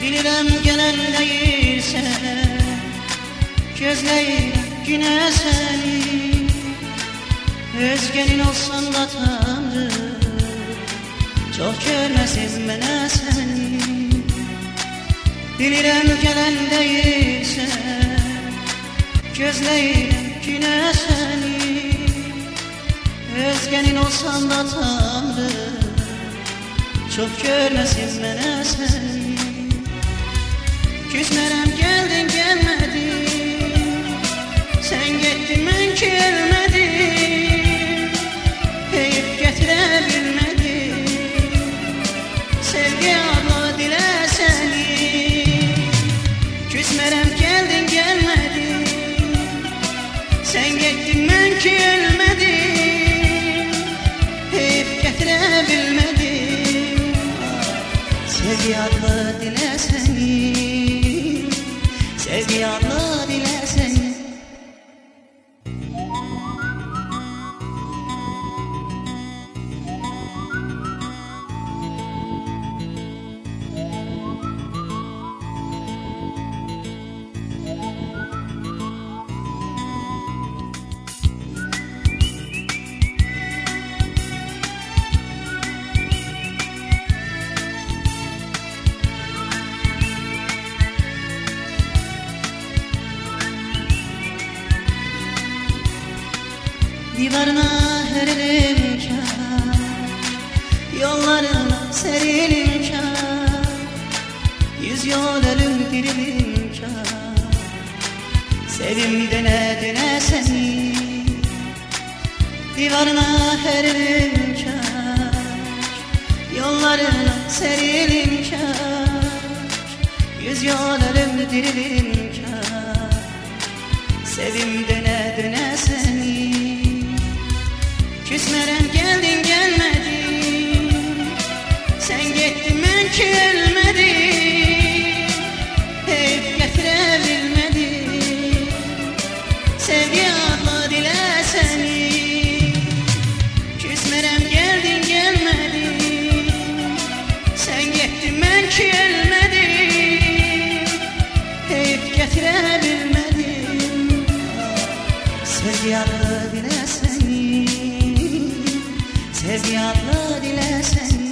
Bilirəm gələn deyirsən, gözləyirəm günə səni. Özgənin olsan da Tanrı, çox görməsin mənə səni. Bilirəm gələn deyirsən, gözləyirəm günə səni. Özgənin olsan da Tanrı, çox görməsin mənə səni. Küsmərəm gəldin gəlmədin, sən getdin mən ki ölmədim. Heyif gətirə bilmədim, sevgi adla dilə səni. Küsmərəm gəldin gəlmədin, sən getdin mən ki ölmədim. Heyif gətirə bilmədim, sevgi adla dilə səni. Sevgi adla dilə səni. Divarına herilim kar, yollarına serilim kar. Yüz yol ölüm dirilim kar, sevim döne döne seni. Divarına herilim kar, yollarına serilim kar. Yüz yol ölüm dirilim kar, sevim döne döne seni. Küsmərəm gəldin gəlmədin, sən getdin mən ki ölmədim. Heyif gətirə bilmədim, sevgi adla dilə səni. Küsmərəm gəldin gəlmədin, sən getdin mən ki ölmədim. Heyif gətirə bilmədim, sevgi adla dilə səni. Sevgi adla dilə səni.